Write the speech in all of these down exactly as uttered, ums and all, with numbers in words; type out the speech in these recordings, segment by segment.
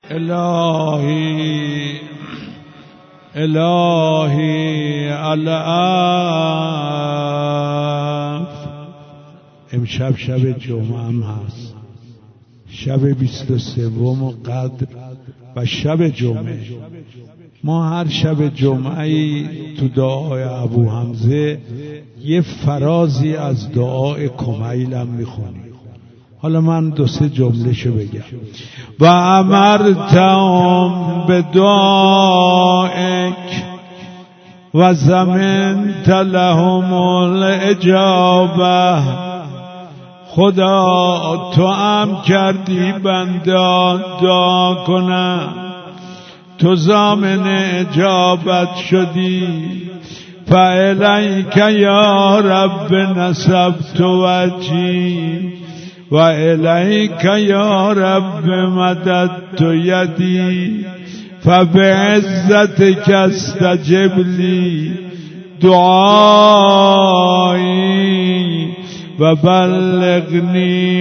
الهی الهی العفو. امشب شب جمعه هم هست، شب بیست و سوم قدر و شب جمعه. ما هر شب جمعه تو دعای ابو حمزه یه فرازی از دعای کمیل هم میخونیم. حالا من دو سه جمله شو بگم. و امرتهم به دعائک و زمنت لهم الاجابه. خدا تو هم کردی بندان دعا کنم، تو ضامن اجابت شدی. فالیک یا رب نصبت وجهی و الیک یا رب مددت یدی. فبعزتک استجب لی دعایی و بلغنی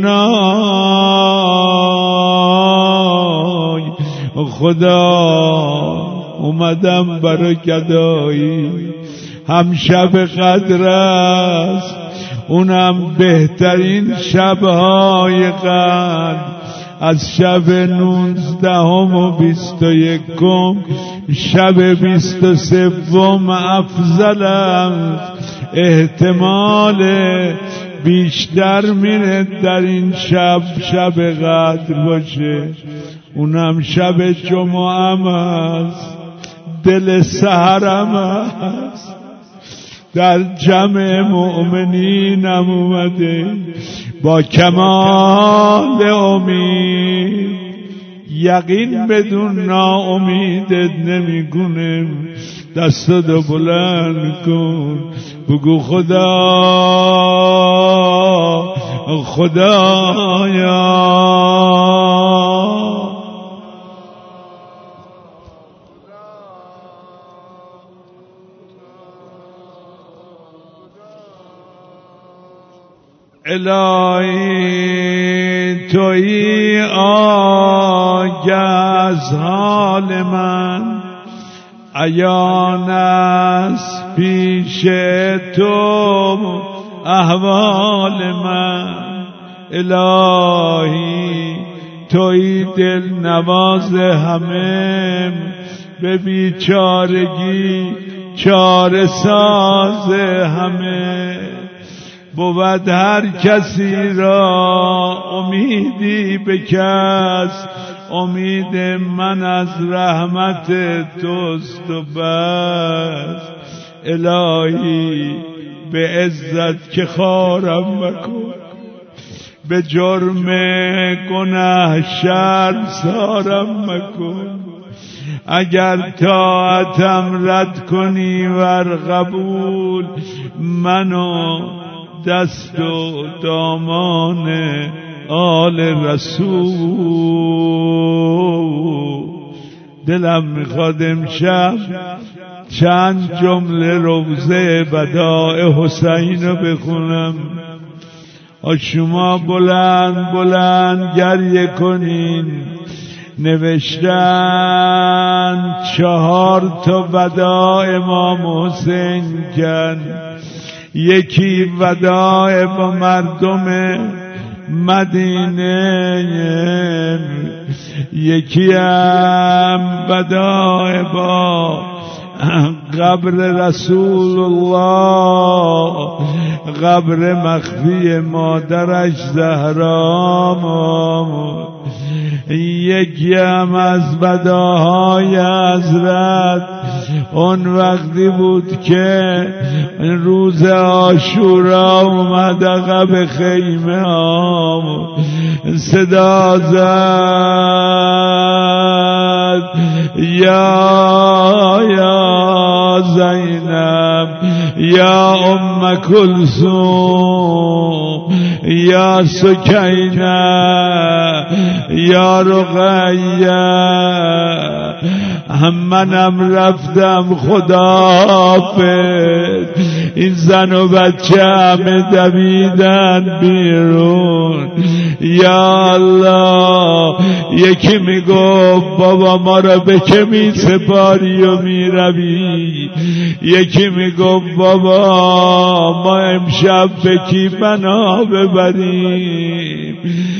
منای. خدا اومدم برای گدایی، هم شب قدر است، اونم بهترین شبهای قدر. از شب نوزدهم و بیست و یکم شب بیست و سوم افضل است. احتمال بیشتر میره در این شب شب قدر باشه، اونم شب جمعه هم است، دل سحرم است. در جمع مؤمنینم اومده با کمال امید، یقین بدون ناامیدت نمیگونم. دستتو بلند کن، بگو خدا خدایا الهی تویی آگه از حال من، عیان است پیش تو احوال من. الهی تویی دل نواز همه، به بیچارگی چاره ساز همه. بود هر کسی را امیدی به کس، امید من از رحمت توست و بس. الهی به عزت که خارم مکن، به جرم گناه شرمسارم مکن. اگر طاعتم رد کنی ور قبول، منو دست و دامان آل رسول. دلم میخواد امشب چند جمله روضه وداع حسین رو بخونم. شما بلند بلند گریه کنین. نوشتن چهار تا وداع امام حسین کن. یکی وداع با مردم مدینه، یکی هم وداع با قبر رسول الله، قبر مخفی مادرش زهرا. یکی هم از وداهای حضرت اون وقتی بود که روز عاشورا اومد عقب خیمه ها صدا زد یا یا زینب یا ام کلثوم یا سکینه یا رقیه منم رفتم خداحافظ. این زن و بچه همه دویدن بیرون. یا الله یکی میگفت بابا ما را به که می سپاری و می روی، یکی میگفت بابا ما امشب به کی بنا ببریم.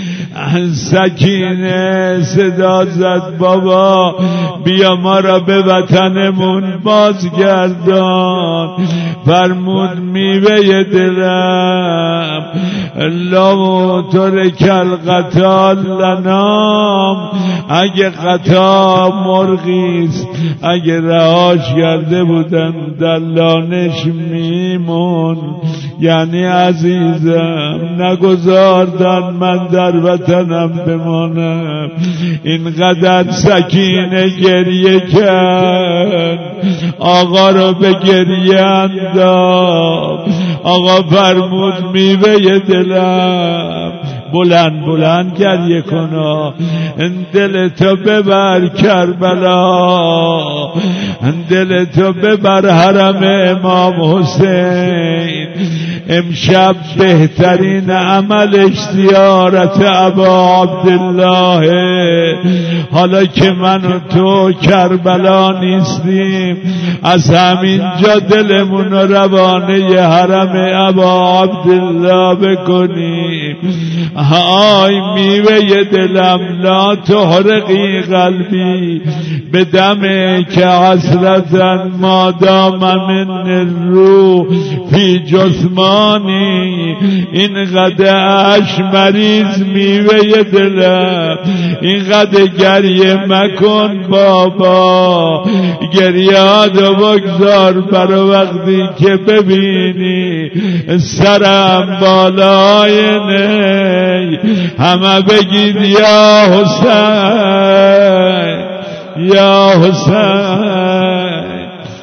سکینه صدا زد بابا بیا ما را به وطنمون بازگردان. فرمود میوه دلم لو ترک القتال لنام، اگه قطع مرغیست اگه رهاش کرده بودن دلانش میمون. یعنی عزیزم نگذاردن من در وطنم بمانم. اینقدر سکینه گریه کرد، آقا رو به گریه انداخت. آقا فرمود میوه دلم بلند بلند گریه کنا، دلتو ببر کربلا، دلتو ببر حرم امام حسین. امشب بهترین عملش زیارت ابا عبدالله. حالا که من و تو کربلا نیستیم از همینجا دلمون روانه حرم ابا عبدالله بکنیم. های میوه دلم لا تحرقی قلبی به دم که حسرتن ما دام من الروح فی جسمانی. اینقدر اش مریض میوه دلم، اینقدر گریه مکن بابا، گریادو بگذار برای وقتی که ببینی سرم بالای نی همه بگید یا حسین یا حسین.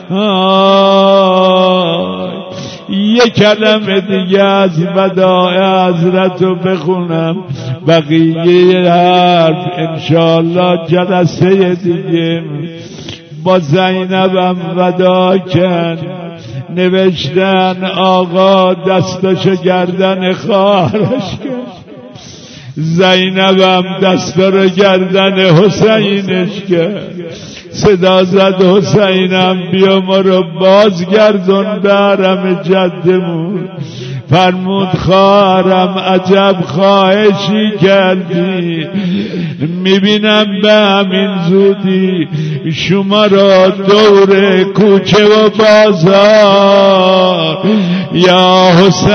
یک کلمه دیگه از وداع حضرت رو بخونم، بقیه حرف انشاءالله جلسه دیگه. با زینبم ودا کن، نوشتن آقا دستاشو گردن خواهرش کن، زینبم دستا رو گردن حسینش کرد. صدا زد حسینم بیا ما رو بازگردون به حرم جدمون. فرمود خواهرم عجب خواهشی کردی، میبینم به همین زودی شما را دور کوچه و بازار. یا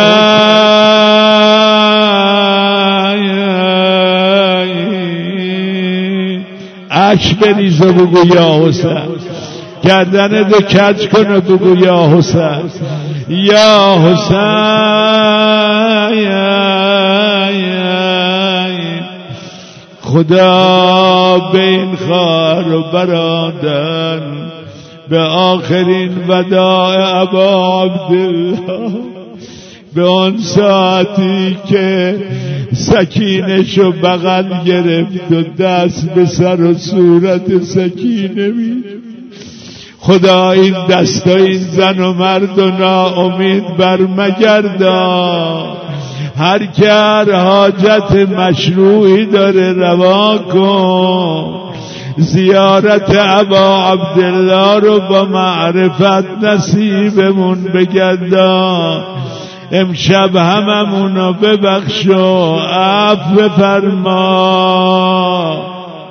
حسین اش بریز و بگو یا حسین، گردن دو کج کن و بگو یا حسین یا حسین. خدا به این خواهر و برادر به آخرین وداع ابا عبدالله، به آن ساعتی که سکینه‌شو بغل گرفت و دست به سر و صورت سکینه می. خدا این دست و این زن و مرد و ناامید برمگردان. هر که هر حاجت مشروعی داره روا کن. زیارت ابا عبدالله رو با معرفت نصیبمون بگردان. امشب هممونو ببخش و عفو فرما.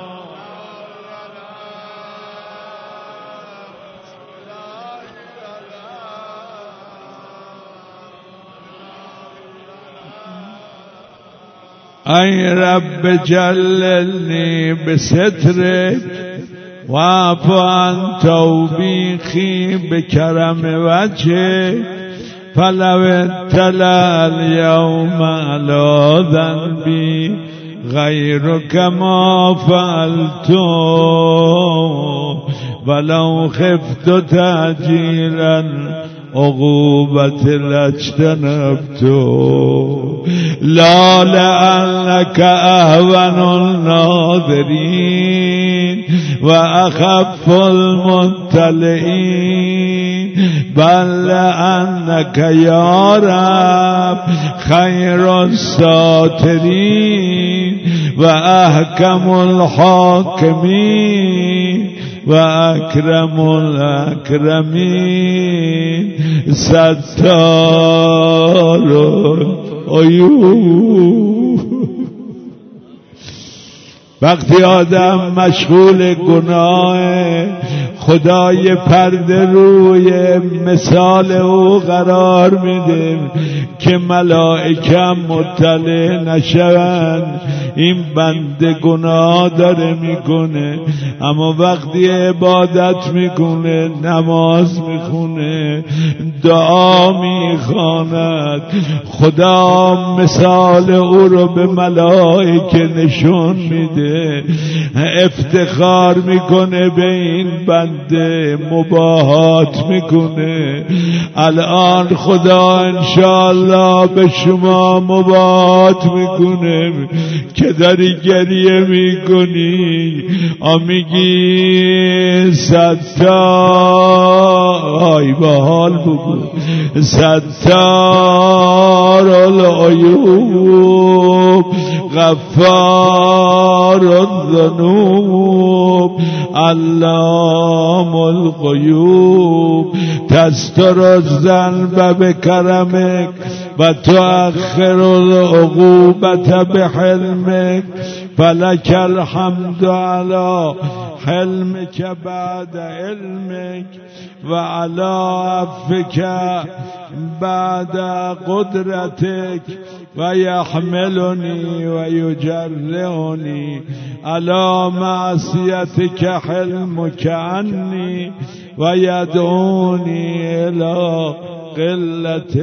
ای رب جللنی بسترک واعف عن توبیخی بکرم وجهک فلو اطلع الیوم علی ذنبی غیرک ما فعلت ولو خفت تعجیلا عقوبة لاجتنبت لا لأنك أهون الناظرين وأخف المطلعين بل لأنك يا رب خير الساترين وأحكم الحاكمين وأكرم الأكرمين ستار العیوب. وقتی آدم مشغول گناه خدای پرده روی مثال او قرار میده که ملائکه مطلع نشوند این بنده گناه داره میکنه، اما وقتی عبادت میکنه، نماز میخونه، دعا میخواند، خدا مثال او رو به ملائکه نشون میده، افتخار میکنه به این بنده، مباهات میکنه. الان خدا انشاءالله به شما مباهات میکنه که داری گریه میکنی، آمیگی ستار با حال بگو ستار العیوب غفار الذنوب علام الغیوب تستر الذنب بکرمک و تؤخر العقوبة بحلمك فلك الحمد على حلمك بعد علمك وعلى عفوك بعد قدرتك ويحملني ويجرعني على معصيتك حلمك عني ويدعوني إلى قلة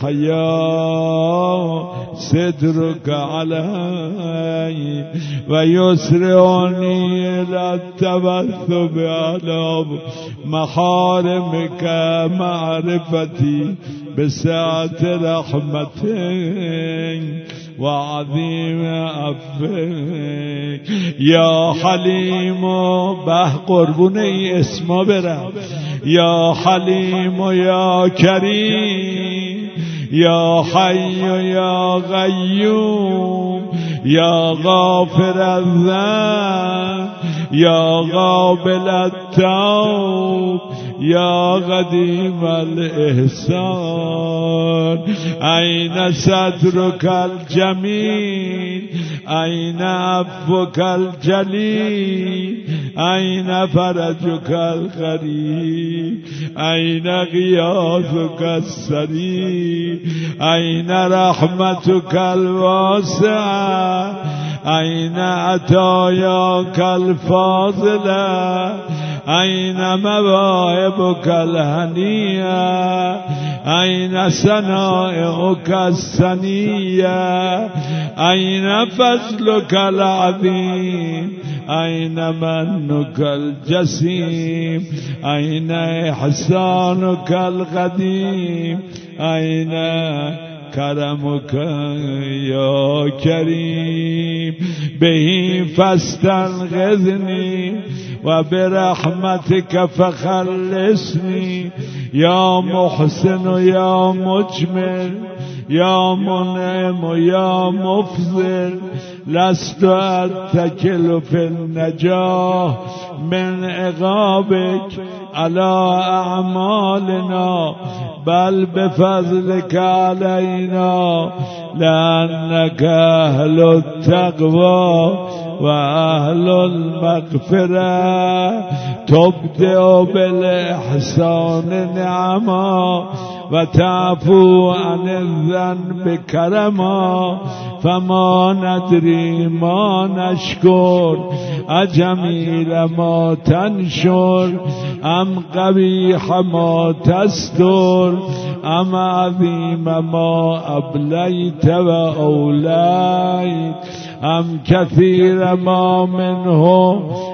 الحياة صدرك علي ويسرعني إلى التوثب على محارمك معرفتي بسعة رحمتك وعظيم عفوك يا حليم به قربونه اسما برم يا حليم يا كريم يا حي يا قيوم يا غافر الذنب يا قابل التوب يا قديم الإحسان أين سترك الجميل أين عفوك الجليل أين فرجك القريب أين غياثك السريع أين رحمتك الواسعة أين عطاياك الفاضلة أين مواهبك الهنية أين صنائعك السنية أين فضلك العظيم أين منك الجسيم أين إحسانك القديم أين کرمک یا کریم به فاستنقذنی و برحمتک فخلصنی یا محسن و یا مجمل یا منعم و یا مفضل لست اتکل فی النجاح من عقابک على اعمالنا بل بفضلك علينا لأنك أهل التقوى وأهل المغفرة تبدأ بالإحسان نعما وتعفو عن الذنب كرما فما ندري ما نشكر أجميل ما تنشر أم قبيح ما تستر أم عظيم ما أبليت وأوليت أم كثير ما منه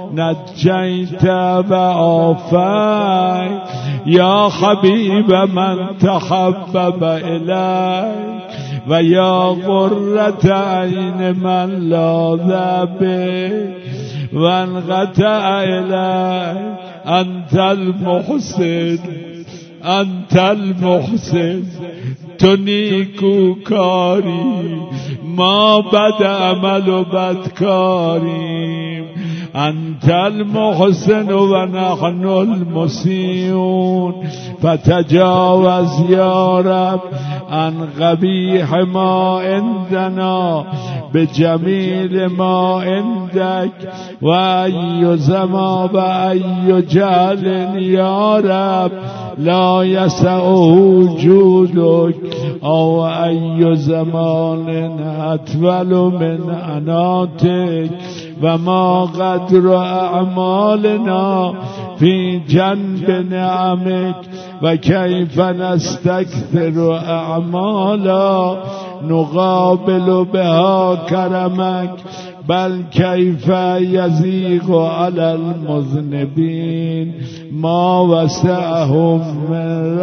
نجیت و آفیت یا حبیب من تحبب الیک و یا قرة عین من لاذ بک و انقطع الیک انت المحسن انت المحسن تو نیکو کاری ما بد عمل و بدکاریم انت المحسن و نحن المسیئون فتجاوز یا رب عن قبیح ما عندنا بجمیل ما عندک و ای زما و ای جهل یا رب لا یسعه جودک او ای زمان اطول من عناتک و ما قدر اعمالنا فی جنب نعمک و کیف نستکثر اعمالا نقابل بها کرمک بل کیف یزیغ علی المذنبین ما وسعهم من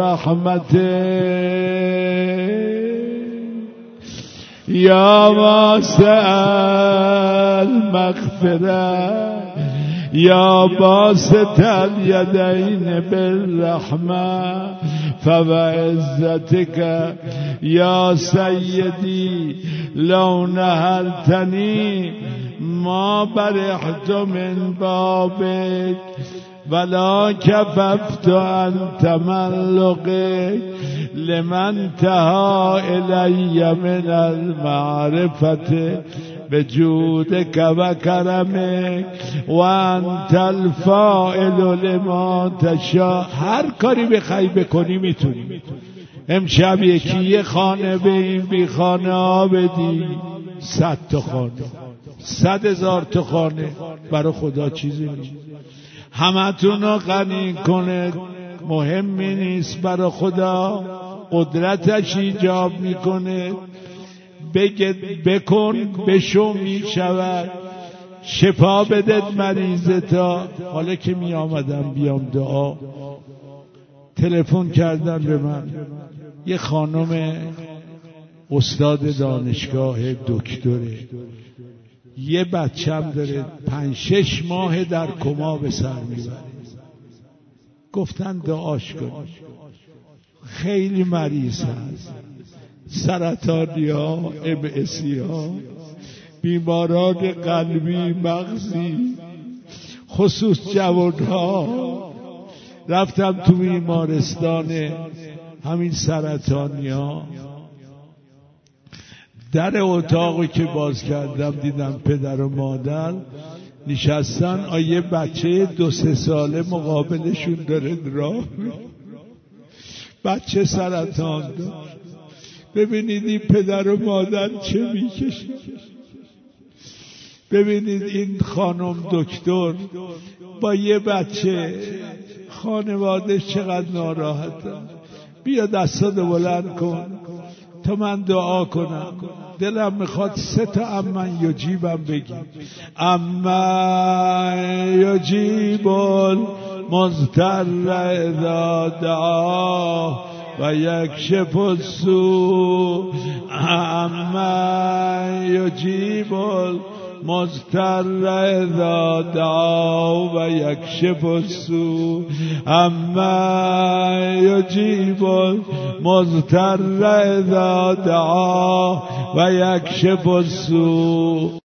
رحمته یا واسع المغفرة یا باسط الیدین بالرحمة فبعزتك یا سیدی لو نهلتنی ما برحت من بابک ولا کففت عن تملقک لمن تها الی من المعرفة بجودك و کرمک و انت الفاعل لما تشاء. هر کاری بخوای بکنی میتونی. امشب یکی یه خانه به این بی خانه ها بدی، صد تا خانه، صد هزار تا خانه، برای خدا چیزی نیست. همتون رو غنی کنه، مهمی نیست برای خدا، قدرتش ایجاب میکنه. بگد بکن بشو میشود، شفا بدد مریضتا. حالا که می آمدم بیام دعا، تلفن کردن به من، یه خانم استاد دانشگاه دکتره، یه بچم داره پنج شش ماه در کما به سر میبره. گفتن دعاش کن، خیلی مریض هست، سرطانی ها، ام اسی ها، بیماران قلبی، مغزی، خصوص جوان ها. رفتم تو بیمارستان همین سرطانی ها، در اتاقی که باز کردم دیدم پدر و مادر نشستن، آیه بچه دو سه ساله مقابلشون داره راه، بچه سرطان داشت. ببینید این پدر و مادر چه میکشن، ببینید این خانم دکتر با یه بچه، خانواده چقدر ناراحتن. بیا دستاتو بلند کن تا من دعا کنم. دلم میخواد سه تا امن یجیبم بگیم. امن یجیب المضطر اذا دعا و یکشف السوء. امن یجیب المضطر اذا دعا و یکشف السوء. امن یجیب المضطر اذا دعا و یکشف السوء.